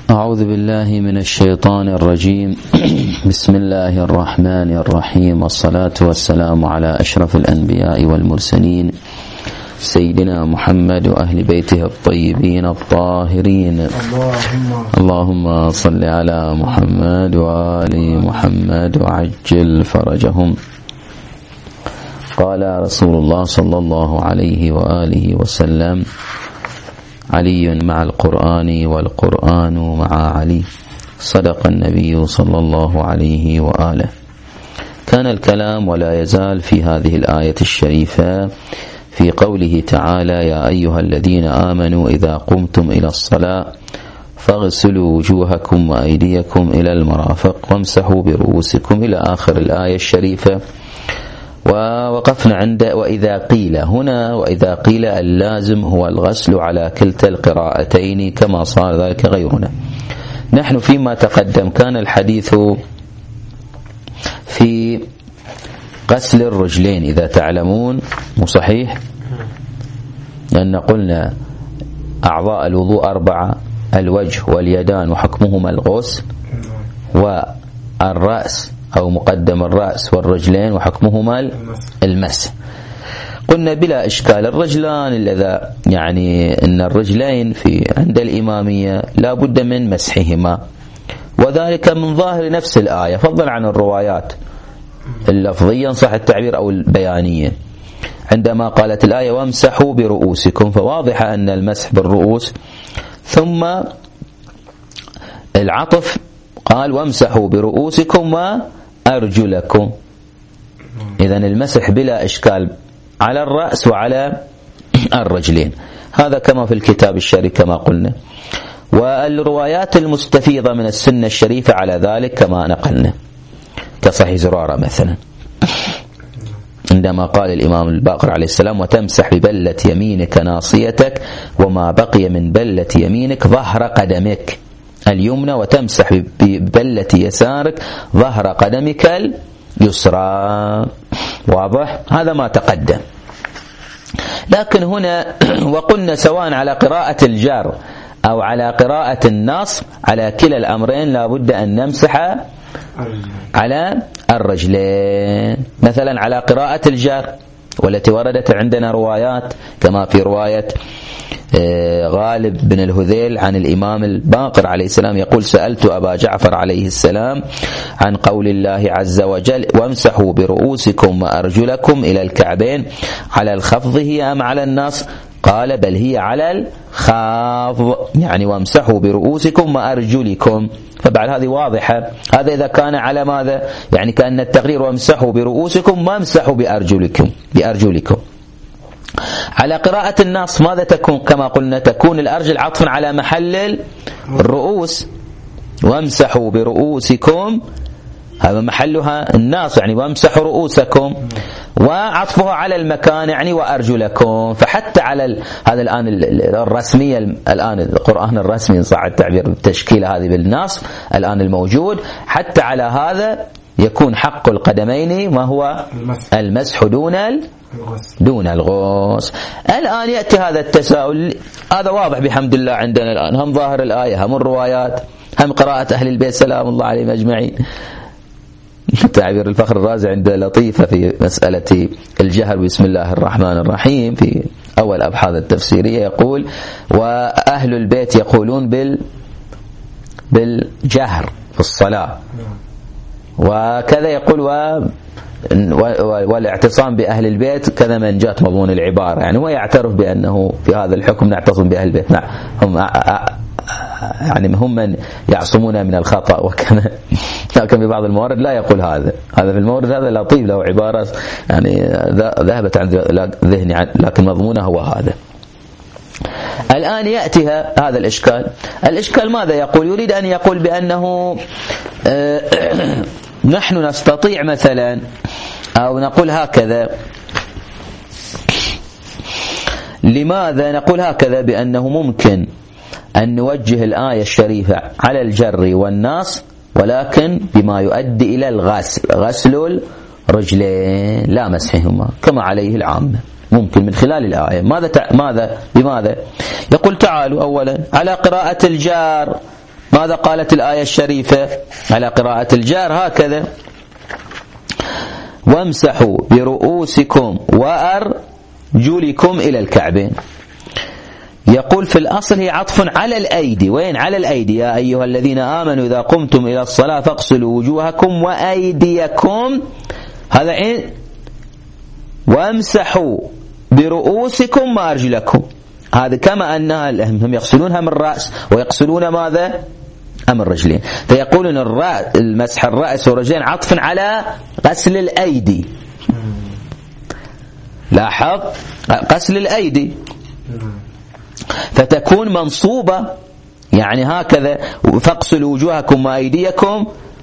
أعوذ بالله من الشيطان الرجيم. بسم الله الرحمن الرحيم، والصلاة والسلام على أشرف الأنبياء والمرسلين سيدنا محمد وأهل بيته الطيبين الطاهرين. اللهم صل على محمد وآل محمد وعجل فرجهم. قال رسول الله صلى الله عليه وآله وسلم: علي مع القرآن والقرآن مع علي. صدق النبي صلى الله عليه وآله. كان الكلام ولا يزال في هذه الآية الشريفة في قوله تعالى: يا أيها الذين آمنوا إذا قمتم إلى الصلاة فاغسلوا وجوهكم وأيديكم إلى المرافق وامسحوا برؤوسكم إلى آخر الآية الشريفة. ووقفنا عند وإذا قيل. هنا وإذا قيل اللازم هو الغسل على كلتا القراءتين كما صار ذلك غيرنا. نحن فيما تقدم كان الحديث في غسل الرجلين إذا تعلمون، مو صحيح؟ لأن قلنا أعضاء الوضوء 4: الوجه واليدان وحكمهما الغسل، والرأس أو مقدم الرأس والرجلين وحكمهما المسح. قلنا بلا إشكال الرجلان اللذا يعني أن الرجلين في عند الإمامية لا بد من مسحهما، وذلك من ظاهر نفس الآية فضلا عن الروايات اللفظية صح التعبير أو البيانية. عندما قالت الآية وامسحوا برؤوسكم فواضح أن المسح بالرؤوس، ثم العطف قال وامسحوا برؤوسكم وأرجلكم. إذن المسح بلا إشكال على الرأس وعلى الرجلين، هذا كما في الكتاب الشريف كما قلنا، والروايات المستفيضة من السنة الشريفة على ذلك كما نقلنا، كصحيح زرارة مثلا عندما قال الإمام الباقر عليه السلام: وتمسح ببلة يمينك ناصيتك وما بقي من بلة يمينك ظهر قدمك اليمنى، وتمسح ببلة يسارك ظهر قدمك اليسرى. واضح؟ هذا ما تقدم. لكن هنا وقلنا سواء على قراءة الجر أو على قراءة النصب على كلا الأمرين لا بد أن نمسح على الرجلين. مثلا على قراءة الجر والتي وردت عندنا روايات كما في رواية غالب بن الهذيل عن الإمام الباقر عليه السلام يقول: سألت أبا جعفر عليه السلام عن قول الله عز وجل: وامسحوا برؤوسكم وأرجلكم إلى الكعبين، على الخفض هي أم على النص؟ قال: بل هي على الخفض، يعني وامسحوا برؤوسكم وأرجلكم. فبعد هذه واضحة. هذا إذا كان على ماذا؟ يعني كأن التقرير وامسحوا برؤوسكم وامسحوا بأرجلكم. على قراءة النص ماذا تكون؟ كما قلنا تكون الأرجل عطفا على محل الرؤوس، وامسحوا برؤوسكم هذا محلها الناس يعني وامسحوا رؤوسكم، وعطفها على المكان يعني وأرجلكم. فحتى على هذا الآن الرسمية، الآن القرآن الرسمي صح التعبير بالتشكيلة هذه بالنص الآن الموجود، حتى على هذا يكون حق القدمين ما هو المسح دون الغسل. الآن يأتي هذا التساؤل، هذا واضح بحمد الله عندنا الآن، هم ظاهر الآية هم الروايات هم قراءة أهل البيت سلام الله عليهم أجمعين. تعبير الفخر الرازي عنده لطيفة في مسألة الجهر بسم الله الرحمن الرحيم في أول أبحاث التفسيرية، يقول: وأهل البيت يقولون بالجهر في الصلاة، وكذا يقول والاعتصام بأهل البيت كذا من جاءت مضمون العبارة، يعني هو يعترف بأنه في هذا الحكم نعتصم بأهل البيت. نعم هم من يعصمون من الخطأ وكذا، لكن في بعض الموارد لا يقول هذا في المورد هذا لطيف له عبارة يعني ذهبت عن ذهني، لكن مضمونه هو هذا. الآن يأتي هذا الإشكال ماذا يقول؟ يريد أن يقول بأنه نحن نستطيع مثلا أو نقول هكذا. لماذا نقول هكذا؟ بأنه ممكن أن نوجه الآية الشريفة على الجر والنصب، ولكن بما يؤدي إلى غسل الرجلين لا مسحهما كما عليه العامة. ممكن من خلال الآية بماذا؟ يقول تعالوا أولا على قراءة الجار ماذا قالت الآية الشريفة على قراءة الجار؟ هكذا: وامسحوا برؤوسكم وأرجلكم إلى الكعبين. يقول في الأصل هي عطف على الأيدي. وين على الأيدي؟ يا أيها الذين آمنوا إذا قمتم إلى الصلاة فاغسلوا وجوهكم وأيديكم. هذا عين. وامسحوا برؤوسكم وأرجلكم، هذا كما أنها هم يغسلونها من الرأس ويغسلون ماذا؟ من الرجلين. فيقولون المسح الرأس والرجلين عطف على غسل الأيدي. لاحظ، غسل الأيدي فتكون منصوبة، يعني هكذا: فاغسلوا وجوهكم وأيديكم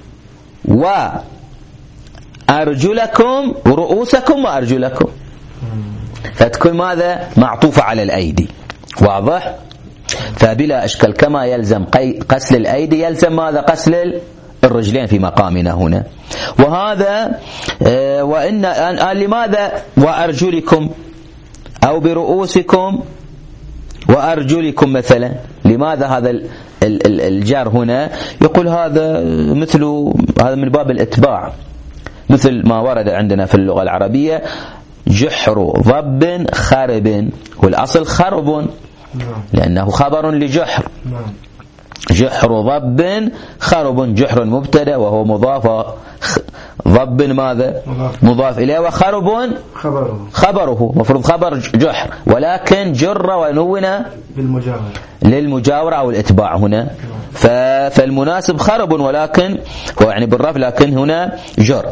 وأرجلكم ورؤوسكم وأرجلكم، فتكون ماذا؟ معطوفة على الأيدي. واضح؟ فبلا أشكال كما يلزم غسل الأيدي يلزم ماذا؟ غسل الرجلين في مقامنا هنا. وهذا وإن لماذا وأرجلكم أو برؤوسكم وأرجلكم مثلا؟ لماذا هذا الجار هنا؟ يقول هذا هذا من باب الإتباع، مثل ما ورد عندنا في اللغة العربية: جحر ضب خرب، والأصل خرب لأنه خبر لجحر. جحر ضب خرب، جحر مبتدا وهو مضاف، ضب ماذا؟ مضاف إليه، وخرب خبره، مفروض خبر جحر، ولكن جر ونون للمجاورة أو الإتباع هنا. فالمناسب خرب، ولكن هو يعني بالرفع، لكن هنا جر.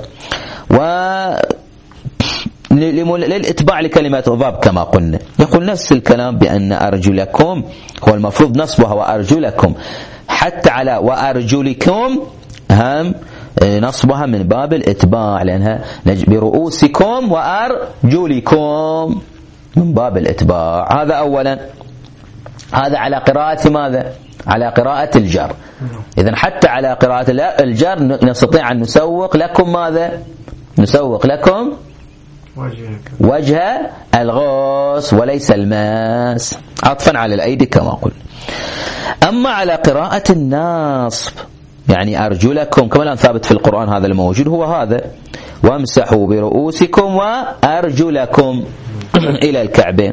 للإتباع لكلمة ضب كما قلنا. يقول نفس الكلام بأن أرجلكم هو المفروض نصبها وأرجلكم، حتى على وأرجلكم هم نصبها من باب الإتباع، لأنها برؤوسكم وأرجلكم من باب الإتباع. هذا أولا. هذا على قراءة ماذا؟ على قراءة الجر. إذن حتى على قراءة الجر نستطيع أن نسوق لكم ماذا؟ نسوق لكم وجه الغوص وليس الماس، عطفا على الأيدي كما قلنا. أما على قراءة النصب يعني أرجلكم كما الآن ثابت في القرآن، هذا الموجود هو هذا: وامسحوا برؤوسكم وأرجلكم إلى الكعبين.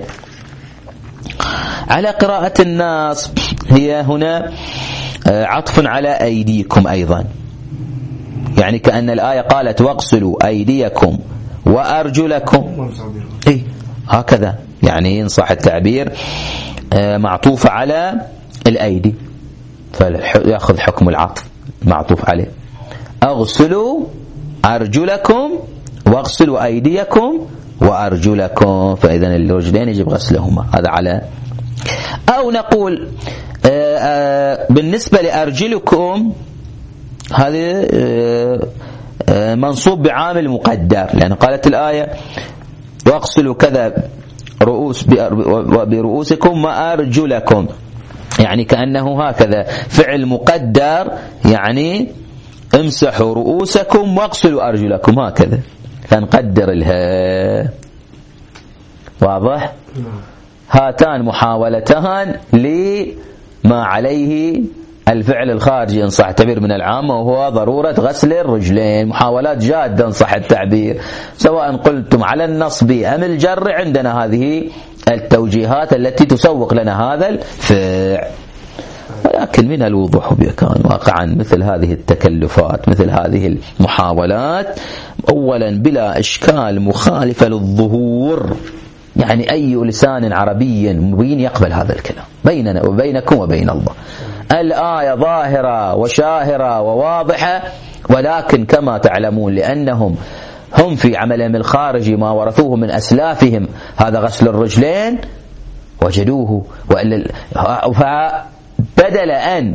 على قراءة النصب هي هنا عطف على أيديكم أيضا، يعني كأن الآية قالت: واغسلوا أيديكم وأرجلكم. هكذا يعني ينصح التعبير، معطوف على الأيدي فيأخذ حكم العطف معطوف عليه. أغسلوا أرجلكم واغسلوا أيديكم وأرجلكم، فإذا الرجلين يجب غسلهما. هذا على. أو نقول بالنسبة لأرجلكم هذه منصوب بعامل مقدر، لأن قالت الآية: واغسلوا كذا برؤوسكم وأرجلكم، يعني كأنه هكذا فعل مقدر، يعني امسحوا رؤوسكم واغسلوا أرجلكم، هكذا فنقدر الها. واضح؟ هاتان محاولتان لما عليه الفعل الخارجي إن صح التعبير من العامة، وهو ضرورة غسل الرجلين. محاولات جادة إن صح التعبير، سواء قلتم على النصب أم الجر، عندنا هذه التوجيهات التي تسوق لنا هذا الفعل. ولكن من الوضوح بكان واقعا مثل هذه التكلفات، مثل هذه المحاولات، أولا بلا إشكال مخالفة للظهور، يعني أي لسان عربي مبين يقبل هذا الكلام بيننا وبينكم وبين الله. الآية ظاهرة وشاهرة وواضحة، ولكن كما تعلمون لأنهم هم في عملهم الخارجي ما ورثوه من أسلافهم هذا غسل الرجلين وجدوه، فبدل أن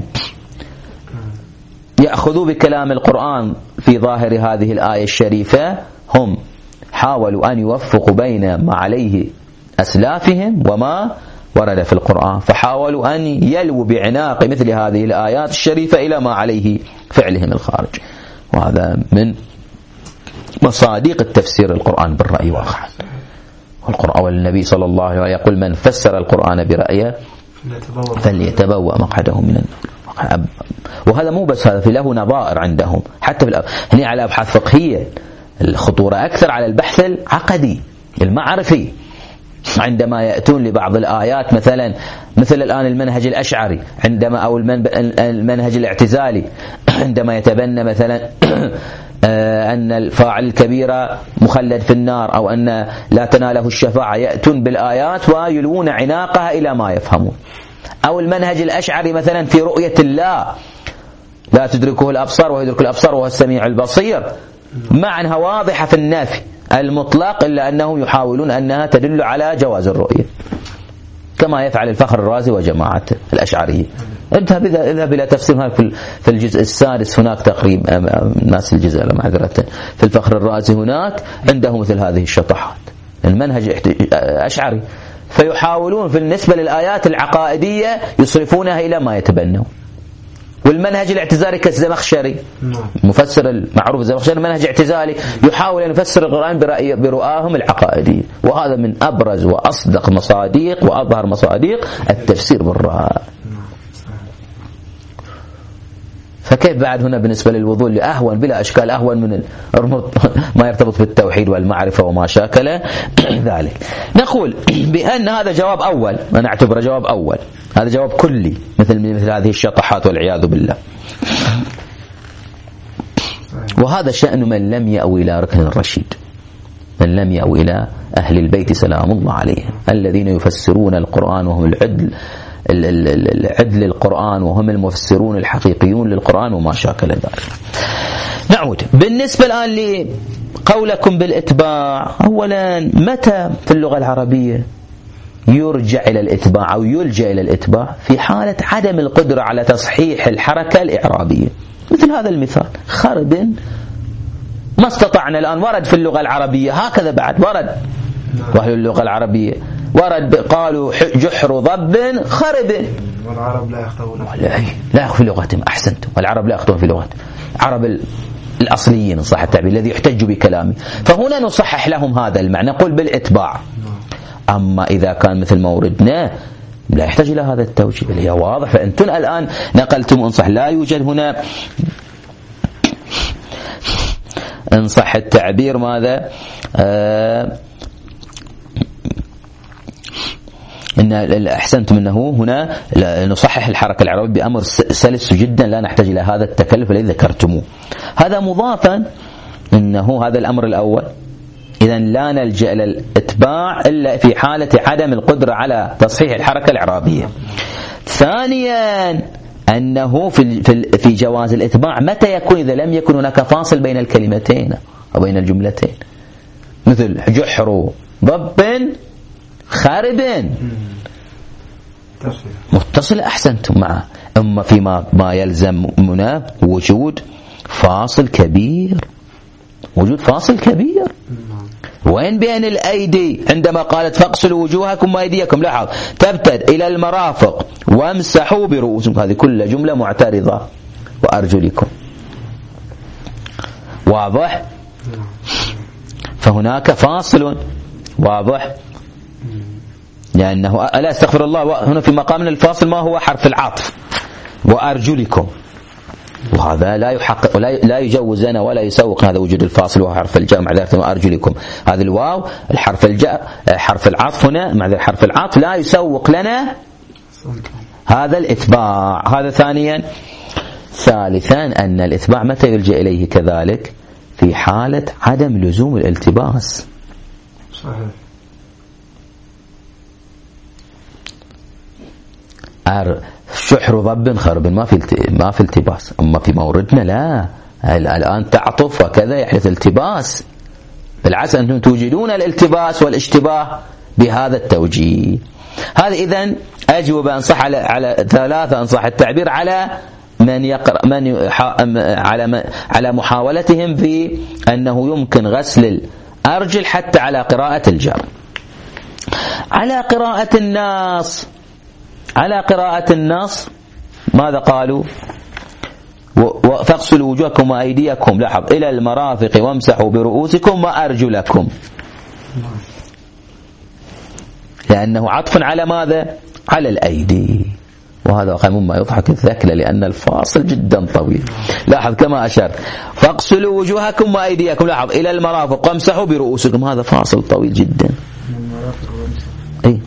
يأخذوا بكلام القرآن في ظاهر هذه الآية الشريفة، هم حاولوا أن يوفقوا بين ما عليه أسلافهم وما ورد في القرآن، فحاولوا أن يلووا بعناق مثل هذه الآيات الشريفة إلى ما عليه فعلهم الخارج. وهذا من مصادق التفسير القرآن بالرأي واقعا. والقرآن والنبي صلى الله عليه وسلم يقول: من فسر القرآن برأيه فليتبوأ مقعده من النار. وهذا مو بس هذا، في له نظائر عندهم حتى في هنا على أبحاث فقهية. الخطورة أكثر على البحث العقدي المعرفي، عندما يأتون لبعض الآيات مثلا مثل الآن المنهج الأشعري عندما أو المنهج الاعتزالي عندما يتبنى مثلا أن الفاعل الكبيرة مخلد في النار أو أن لا تناله الشفاعة، يأتون بالآيات ويلوون عناقها إلى ما يفهمون. أو المنهج الأشعري مثلا في رؤية الله، لا تدركه الأبصار ويدرك الأبصار وهو السميع البصير، معنها واضحة في النافي المطلق، إلا أنهم يحاولون أنها تدل على جواز الرؤية كما يفعل الفخر الرازي وجماعته الأشعرية. اذهب إلى تفسيرها في الجزء السادس، هناك تقريب ناس الجزء معذرة في الفخر الرازي هناك عنده مثل هذه الشطحات. المنهج أشعري، فيحاولون في النسبة للآيات العقائدية يصرفونها إلى ما يتبنون. والمنهج الاعتزالي كالزمخشري، مفسر المعروف الزمخشري منهج اعتزالي يحاول أن يفسر القرآن برؤاهم العقائدية، وهذا من أبرز وأصدق مصادق وأظهر مصادق التفسير بالرأي. فكيف بعد هنا بالنسبة للوضوء اللي أهون بلا أشكال، أهون من ما يرتبط بالتوحيد والمعرفة وما شاكل ذلك. نقول بأن هذا جواب أول، ونعتبره جواب أول، هذا جواب كلي مثل هذه الشطحات والعياذ بالله. وهذا شأن من لم يأوي إلى ركن الرشيد، من لم يأوي إلى أهل البيت سلام الله عليهم، الذين يفسرون القرآن وهم العدل القرآن، وهم المفسرون الحقيقيون للقرآن وما شاكل ذلك. نعود بالنسبة الآن لقولكم بالإتباع. أولا، متى في اللغة العربية يرجع إلى الإتباع أو يلجأ إلى الإتباع؟ في حالة عدم القدرة على تصحيح الحركة الإعرابية. مثل هذا المثال، خرب ما استطعنا الآن، ورد في اللغة العربية هكذا، بعد ورد وأهل اللغة العربية ورد قالوا جحر ضب خرب، والعرب لا يخطئون لا يخفي لغتهم. أحسنتم، والعرب لا يخطئون في لغتهم، عرب الأصليين صح التعبير الذي يحتج بكلامه. فهنا نصحح لهم هذا المعنى، نقول بالإتباع. أما إذا كان مثل ما وردنا لا يحتاج إلى هذا التوجيه، اللي هي واضح. فأنتم الآن نقلتم انصح، لا يوجد هنا انصح التعبير ماذا إن أحسنتم أنه هنا نصحح الحركة العربية بأمر سلس جدا، لا نحتاج إلى هذا التكلف الذي ذكرتموه. هذا مضافا إنه هذا الأمر الأول، إذن لا نلجأ إلى الإتباع إلا في حالة عدم القدرة على تصحيح الحركة الإعرابية. ثانيا، أنه في جواز الإتباع متى يكون؟ إذا لم يكن هناك فاصل بين الكلمتين أو بين الجملتين، مثل جحر ضب خارب متصل. أحسنتم معه. أما فيما ما يلزم منا وجود فاصل كبير، وجود فاصل كبير. وين بين الأيدي عندما قالت فاغسلوا وجوهكم وأيديكم، لاحظ تبتد إلى المرافق وامسحوا برؤوسكم، هذه كل جملة معترضة، وأرجلكم. واضح؟ فهناك فاصل واضح، لأنه ألا استغفر الله هنا في مقامنا الفاصل ما هو حرف العطف، وأرجلكم، وهذا لا يحقق لا يجوز لنا ولا يسوق هذا وجود الفاصل وهو حرف الجر مع ذلك وأرجلكم. هذا الواو الحرف الجر حرف العطف هنا مع ذلك حرف العطف لا يسوق لنا هذا الإتباع. هذا ثانيا. ثالثا، أن الإتباع متى يلجأ إليه كذلك؟ في حالة عدم لزوم الالتباس. صحيح. شحر ضب خرب ما في التباس. أما في موردنا لا، الآن تعطف وكذا يحدث التباس، بالعكس أنتم توجدون الالتباس والاشتباه بهذا التوجيه. هذا إذن أجوبة أنصح على ثلاثة، أنصح التعبير على من يقرأ على محاولتهم في أنه يمكن غسل الأرجل حتى على قراءة الجر. على قراءة النص ماذا قالوا؟ فاغسلوا وجوهكم وأيديكم، لاحظ، إلى المرافق وامسحوا برؤوسكم وأرجلكم، لأنه عطف على ماذا؟ على الأيدي. وهذا واقع مما يضحك الذكل لأن الفاصل جدا طويل. لاحظ كما أشرت فاغسلوا وجوهكم وأيديكم، لاحظ إلى المرافق وامسحوا برؤوسكم، هذا فاصل طويل جدا. أي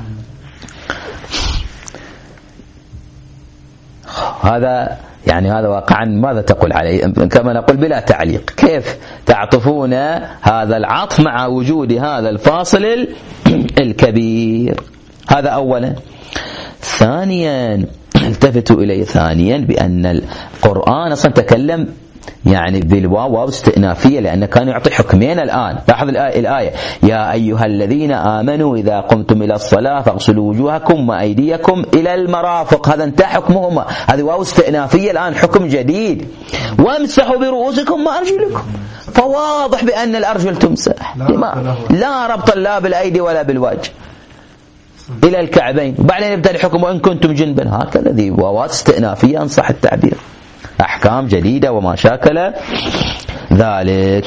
هذا يعني هذا واقعا ماذا تقول عليه؟ كما نقول بلا تعليق. كيف تعطفون هذا العطف مع وجود هذا الفاصل الكبير؟ هذا أولا. ثانيا التفتوا إليه ثانيا بأن القرآن أصلا تكلم يعني بالواو استئنافية، لأنه كان يعطي حكمين الآن. لاحظ الآية يا أيها الذين آمنوا إذا قمتم إلى الصلاة فاغسلوا وجوهكم وأيديكم إلى المرافق، هذا انتهى حكمهما، هذه واو استئنافية الآن حكم جديد. وامسحوا برؤوسكم وأرجلكم، فواضح بأن الأرجل تمسح، لا ربط لا بالأيدي ولا بالوجه إلى الكعبين، وبعدين يبدأ الحكم وإن كنتم جنبا، هكذا ذي واوات استئنافية إن صح التعبير، أحكام جديدة وما شاكل ذلك.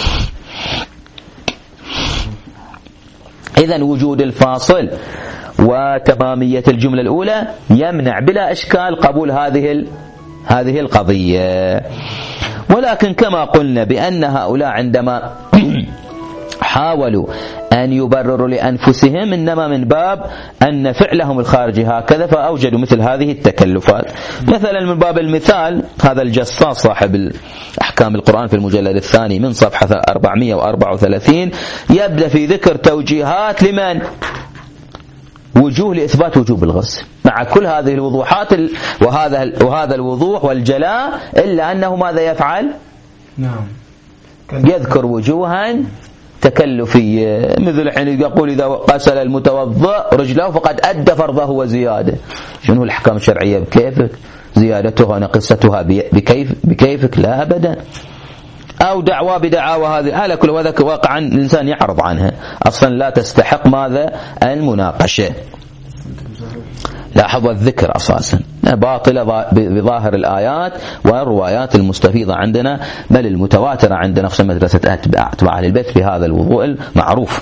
إذن وجود الفاصل وتمامية الجملة الأولى يمنع بلا إشكال قبول هذه القضية. ولكن كما قلنا بأن هؤلاء عندما حاولوا أن يبرروا لأنفسهم إنما من باب أن فعلهم الخارجي هكذا، فأوجدوا مثل هذه التكلفات. مثلا من باب المثال هذا الجصاص صاحب أحكام القرآن في المجلد الثاني من صفحة 434 يبدأ في ذكر توجيهات لمن؟ وجوه لإثبات وجوب الغسل مع كل هذه الوضوحات وهذا الوضوح والجلاء، إلا أنه ماذا يفعل؟ نعم يذكر وجوها تكلفية، مثل حين يقول إذا غسل المتوضئ رجله فقد أدى فرضه وزيادة. شنو الأحكام الشرعية بكيفك؟ زيادتها نقصتها بكيفك؟ لا أبدا. أو دعوى بدعاوى هذه على كل وذاك واقعا الإنسان يعرض عنها، أصلا لا تستحق ماذا؟ المناقشة. لاحظوا الذكر أساسا باطلة بظاهر الآيات والروايات المستفيضة عندنا، بل المتواترة عندنا في مدرسة أتباع أهل البيت في هذا الوضوء المعروف.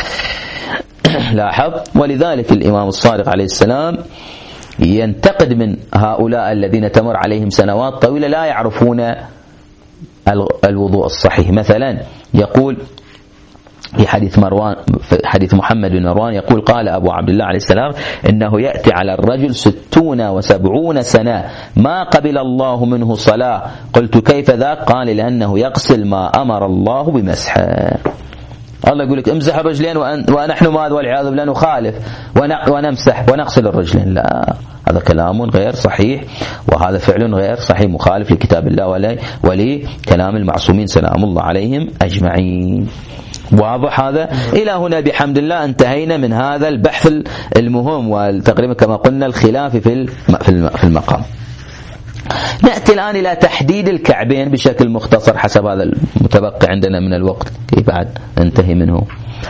لاحظ. ولذلك الإمام الصادق عليه السلام ينتقد من هؤلاء الذين تمر عليهم سنوات طويلة لا يعرفون الوضوء الصحيح. مثلا يقول في حديث محمد بن مروان يقول قال أبو عبد الله عليه السلام إنه يأتي على الرجل 60 و70 سنة ما قبل الله منه صلاة. قلت كيف ذاك؟ قال لأنه يغسل ما أمر الله بمسحه. الله يقول لك امسح الرجلين ونحن ماذا والعياذ بالله نخالف ونمسح ونغسل الرجلين. لا، هذا كلام غير صحيح، وهذا فعل غير صحيح مخالف لكتاب الله ولكلام المعصومين سلام الله عليهم أجمعين. واضح هذا؟ إلى هنا بحمد الله انتهينا من هذا البحث المهم وتقريبا كما قلنا الخلاف في المقام. نأتي الآن إلى تحديد الكعبين بشكل مختصر حسب هذا المتبقي عندنا من الوقت، كيف بعد انتهي منه.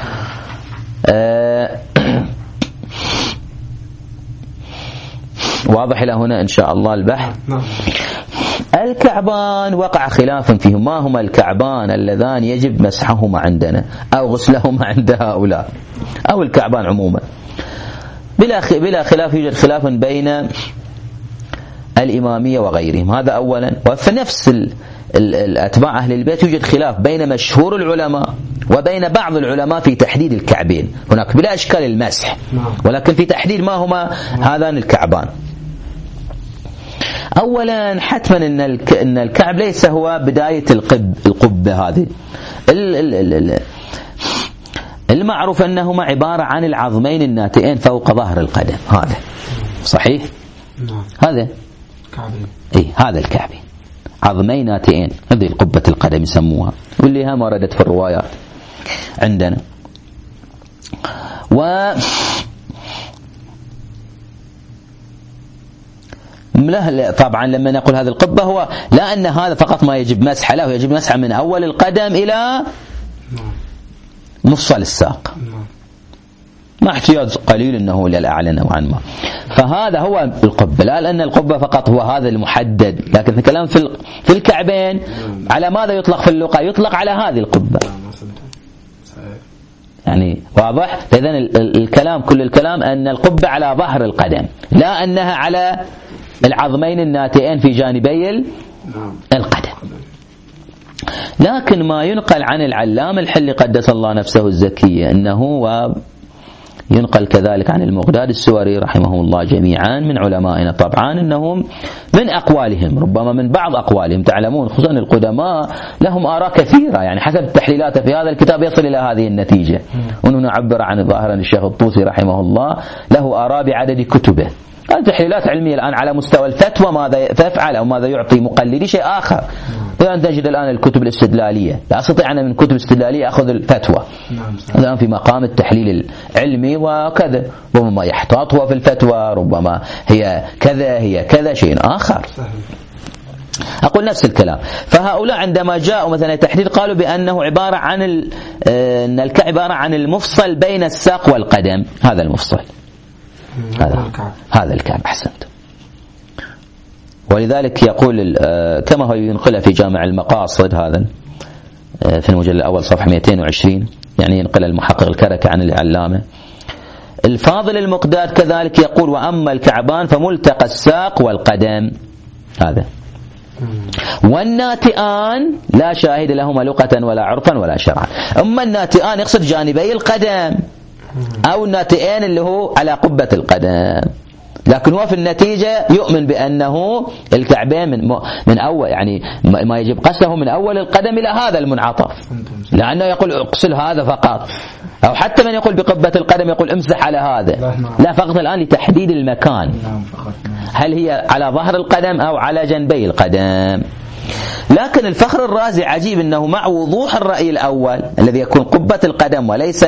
واضح إلى هنا إن شاء الله البحث. الكعبان وقع خلاف فيهم، ما هما الكعبان اللذان يجب مسحهما عندنا أو غسلهما عند هؤلاء أو الكعبان عموما؟ بلا خلاف يوجد خلاف بين الإمامية وغيرهم، هذا أولا. وفي نفس الأتباع أهل البيت يوجد خلاف بين مشهور العلماء وبين بعض العلماء في تحديد الكعبين. هناك بلا إشكال المسح، ولكن في تحديد ما هما هذان الكعبان. أولا حتما أن الكعب ليس هو بداية القبة. هذه المعروف أنهما عبارة عن العظمين الناتئين فوق ظهر القدم. هذا صحيح؟ هذا هذا الكعبين عظمين ناتئين، هذه القبة القدم يسموها، واللي هم وردت في الروايات عندنا. طبعا لما نقول هذه القبة هو لا أن هذا فقط ما يجب مسح له، يجب مسح من أول القدم إلى مفصل الساق، ما احتياج قليل أنه للأعلى نوعا ما. فهذا هو القبة، لا لأن القبة فقط هو هذا المحدد، لكن الكلام في الكعبين على ماذا يطلق في اللغة؟ يطلق على هذه القبة، يعني واضح. إذن الكلام كل الكلام أن القبة على ظهر القدم، لا أنها على العظمين الناتئين في جانبي القدم. لكن ما ينقل عن العلامة الحلي قدس الله نفسه الزكية أنه ينقل كذلك عن المقداد السوري رحمه الله جميعا من علمائنا طبعا أنهم من أقوالهم، ربما من بعض أقوالهم، تعلمون خصوصا القدماء لهم آراء كثيرة، يعني حسب تحليلاته في هذا الكتاب يصل إلى هذه النتيجة. وأنه نعبر عن ظاهرا الشيخ الطوسي رحمه الله له آراء بعدد كتبه. تحليلات علمية الآن على مستوى الفتوى ماذا تفعل أو ماذا يعطي مقلدي شيء آخر. الآن تجد الآن الكتب الاستدلالية، لا أستطيع أنا من كتب استدلالية أخذ الفتوى الآن في مقام التحليل العلمي وكذا، ربما يحتاط هو في الفتوى، ربما هي كذا هي كذا شيء آخر. أقول نفس الكلام. فهؤلاء عندما جاءوا مثلا تحديد قالوا بأنه عبارة عن أن الكعب عبارة عن المفصل بين الساق والقدم، هذا المفصل، هذا الكعب. أحسنت. ولذلك يقول كما هو ينقله في جامع المقاصد هذا في المجلد الأول صفحة 220، يعني ينقل المحقق الكركي عن العلامة الفاضل المقداد كذلك يقول وأما الكعبان فملتقى الساق والقدم، هذا والناتئان لا شاهد لهما لغة ولا عرفا ولا شرعا. أما الناتئان يقصد جانبي القدم أو الناتئين اللي هو على قبة القدم، لكن هو في النتيجة يؤمن بأنه الكعبين من أول، يعني ما يجب قصده من أول القدم إلى هذا المنعطف، لأنه يقول اقصل هذا فقط، أو حتى من يقول بقبة القدم يقول امسح على هذا، لا فقط الآن لتحديد المكان، هل هي على ظهر القدم أو على جنبي القدم. لكن الفخر الرازي عجيب أنه مع وضوح الرأي الأول الذي يكون قبة القدم وليس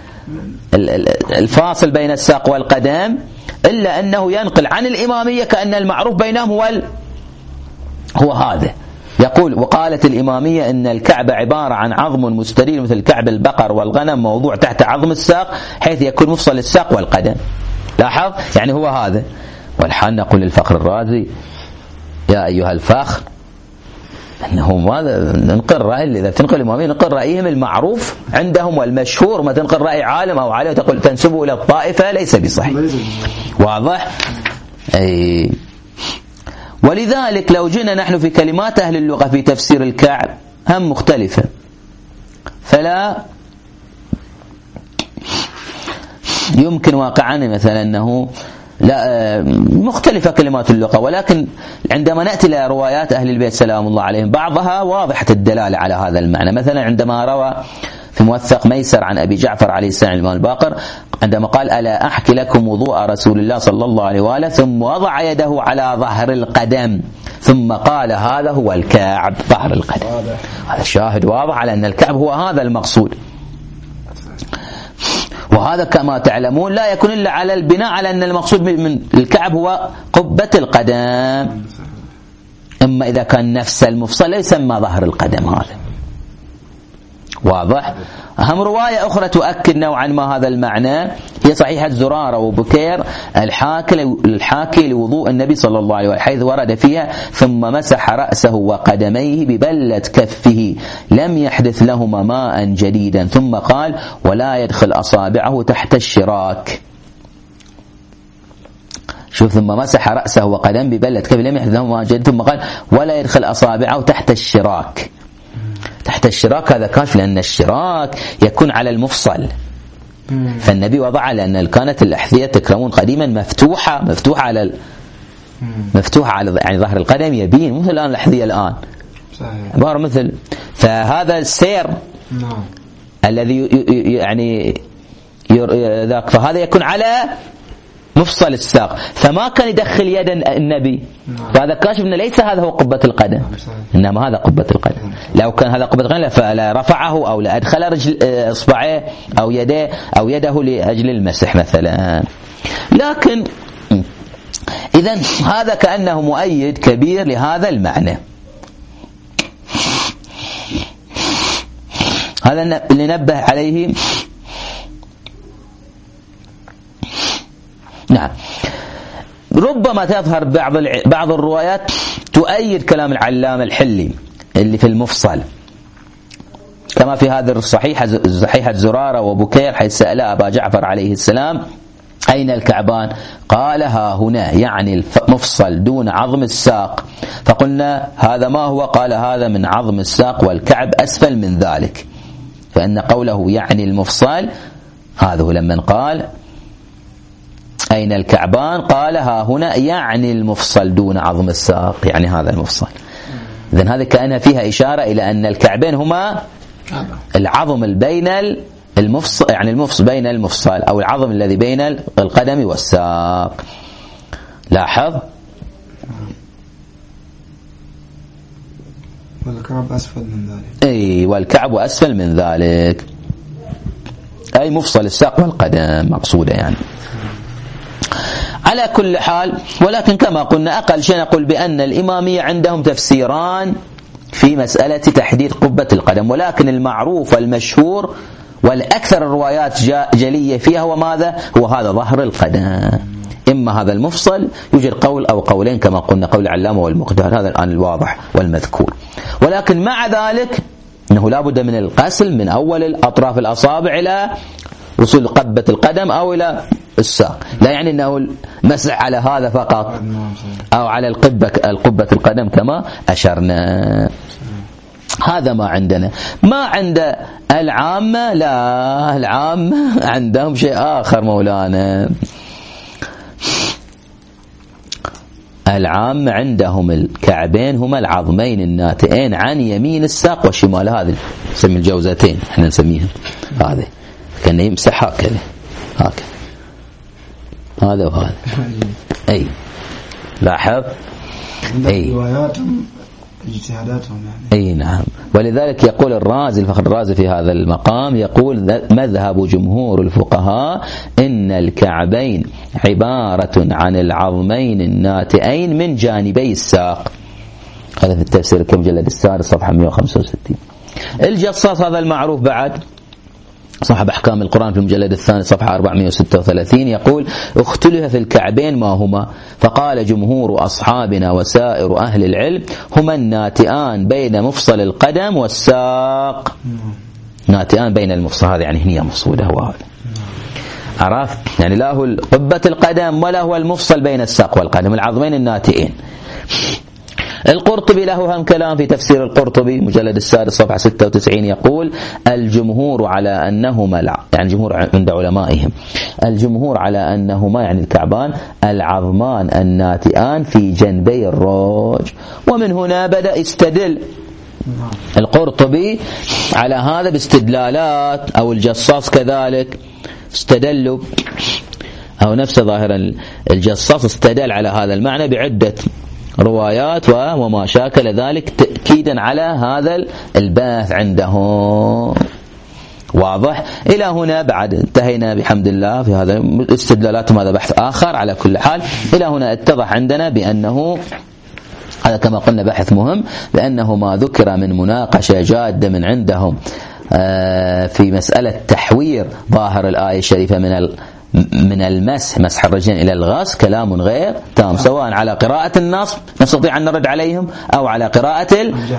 الفاصل بين الساق والقدم، إلا أنه ينقل عن الإمامية كأن المعروف بينهم هو هذا. يقول وقالت الإمامية إن الكعب عبارة عن عظم مستدير مثل كعب البقر والغنم موضوع تحت عظم الساق حيث يكون مفصل الساق والقدم. لاحظ يعني هو هذا. والحال نقول للفخر الرازي يا أيها الفخر أنه ماذا ننقل رأي، إذا تنقل الإمامية ننقل رأيهم المعروف عندهم والمشهور، ما تنقل رأي عالم أو عالم تقول تنسبه إلى الطائفة ليس بصحيح. واضح؟ أي. ولذلك لو جينا نحن في كلمات أهل اللغة في تفسير الكعب هم مختلفة، فلا يمكن واقعا مثلا أنه لا مختلفة كلمات اللغة، ولكن عندما نأتي إلى روايات أهل البيت سلام الله عليهم بعضها واضحة الدلالة على هذا المعنى. مثلا عندما روى في موثق ميسر عن أبي جعفر عليه السلام الإمام الباقر عندما قال ألا أحكي لكم وضوء رسول الله صلى الله عليه وآله ثم وضع يده على ظهر القدم ثم قال هذا هو الكعب ظهر القدم. هذا شاهد واضح على أن الكعب هو هذا المقصود. وهذا كما تعلمون لا يكون إلا على البناء على أن المقصود من الكعب هو قبة القدم، إما إذا كان نفس المفصل يسمى ظهر القدم. هذا واضح. أهم رواية أخرى تؤكد نوعا ما هذا المعنى هي صحيحة زرارة وبكير الحاكي لوضوء النبي صلى الله عليه وسلم حيث ورد فيها ثم مسح رأسه وقدميه ببلة كفه لم يحدث لهما ماء جديدا ثم قال ولا يدخل أصابعه تحت الشراك. شوف ثم مسح رأسه وقدم ببلة كفه لم يحدث لهما ماء جديدا ثم قال ولا يدخل أصابعه تحت الشراك. تحت الشراك هذا كاف لأن الشراك يكون على المفصل، فالنبي وضع لأن كانت الأحذية تكرمون قديما مفتوحة على يعني ظهر القدم يبين مثل الآن الأحذية الآن عبارة مثل، فهذا السير الذي يعني ذاك فهذا يكون على مفصل الساق، فما كان يدخل يد النبي، فهذا كاشف أنه ليس هذا هو قبة القدم إنما هذا قبة القدم. لو كان هذا قبة القدم فلا رفعه أو لا أدخل رجل إصبعه أو يده أو يده لأجل المسح مثلا. لكن إذن هذا كأنه مؤيد كبير لهذا المعنى. هذا اللي نبه عليه. نعم ربما تظهر بعض الروايات تؤيد كلام العلامة الحلي اللي في المفصل كما في هذا الصحيحة زرارة وبكير حيث سأل أبا جعفر عليه السلام أين الكعبان؟ قال ها هنا، يعني المفصل دون عظم الساق. فقلنا هذا ما هو؟ قال هذا من عظم الساق والكعب أسفل من ذلك. فإن قوله يعني المفصل هذا هو لمن قال أين الكعبان قال ها هنا يعني المفصل دون عظم الساق، يعني هذا المفصل. إذن هذا كأنها فيها إشارة إلى أن الكعبين هما العظم بين المفصل، يعني المفصل بين المفصل أو العظم الذي بين القدم والساق. لاحظ والكعب أسفل من ذلك. أي والكعب أسفل من ذلك، أي مفصل الساق والقدم مقصودة يعني. على كل حال، ولكن كما قلنا أقل شيء نقول بأن الإمامية عندهم تفسيران في مسألة تحديد قبة القدم، ولكن المعروف والمشهور والأكثر الروايات جلية فيها هو ماذا؟ هو هذا ظهر القدم. إما هذا المفصل يوجد قول أو قولين كما قلنا، قول العلامة والمقدار، هذا الآن الواضح والمذكور. ولكن مع ذلك أنه لا بد من القسل من أول أطراف الأصابع إلى وصول قبة القدم أو إلى الساق، لا يعني أنه مسح على هذا فقط أو على القبة القدم كما أشرنا. هذا ما عندنا. ما عند العامة، لا، العامة عندهم شيء آخر مولانا. العامة عندهم الكعبين هما العظمين الناتئين عن يمين الساق وشمال، هذه نسمي الجوزتين احنا نسميها، هذه كان يمسح هكذا هذا وهذا. اي لاحظ، اي رواياتهم اجتهاداتهم يعني. اي نعم. ولذلك يقول الرازي، الفخر الرازي في هذا المقام يقول مذهب جمهور الفقهاء ان الكعبين عبارة عن العظمين الناتئين من جانبي الساق. هذا في التفسير كمجلد السادس صفحة 165. الجصاص هذا المعروف بعد صاحب أحكام القرآن في المجلد الثاني صفحة 436 يقول اختلف في الكعبين ما هما، فقال جمهور أصحابنا وسائر أهل العلم هما الناتئان بين مفصل القدم والساق. ناتئان بين المفصل، هذا يعني هي مفصوله هو هذا، عرفت؟ يعني لا هو قبة القدم ولا هو المفصل بين الساق والقدم، العظمين الناتئين. القرطبي له هم كلام في تفسير القرطبي مجلد السادس صفحة 96 يقول الجمهور على أنهما، يعني الجمهور عند علمائهم، الجمهور على أنهما يعني الكعبان العظمان الناتئان في جنبي الروج. ومن هنا بدأ يستدل القرطبي على هذا باستدلالات، أو الجصاص كذلك استدلوا، أو نفس ظاهر الجصاص استدل على هذا المعنى بعدة روايات وما شاكل ذلك تأكيدا على هذا الباحث عندهم. واضح؟ إلى هنا بعد انتهينا بحمد الله في هذا استدلالاتهم، هذا بحث آخر. على كل حال إلى هنا اتضح عندنا بأنه هذا كما قلنا بحث مهم، لأنه ما ذكر من مناقشة جادة من عندهم في مسألة تحوير ظاهر الآية الشريفة من مسح الرجلين إلى الغسل كلام غير تام، سواء على قراءة النصب نستطيع أن نرد عليهم أو على قراءة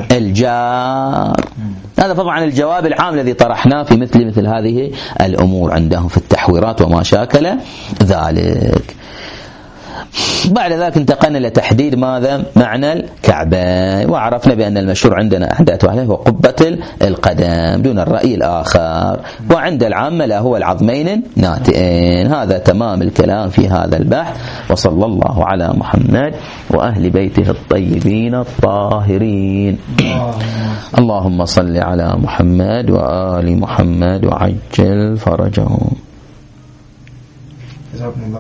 الجار. هذا طبعا الجواب العام الذي طرحناه في مثل هذه الأمور عندهم في التحويرات وما شاكل ذلك. بعد ذلك انتقلنا لتحديد ماذا معنى الكعبين، وعرفنا بأن المشهور عندنا أحداث عليه هو قبة القدم دون الرأي الآخر، وعند العامة لا هو العظمين ناتئين. هذا تمام الكلام في هذا البحث، وصلى الله على محمد وأهل بيته الطيبين الطاهرين. اللهم صل على محمد وآل محمد وعجل فرجهم.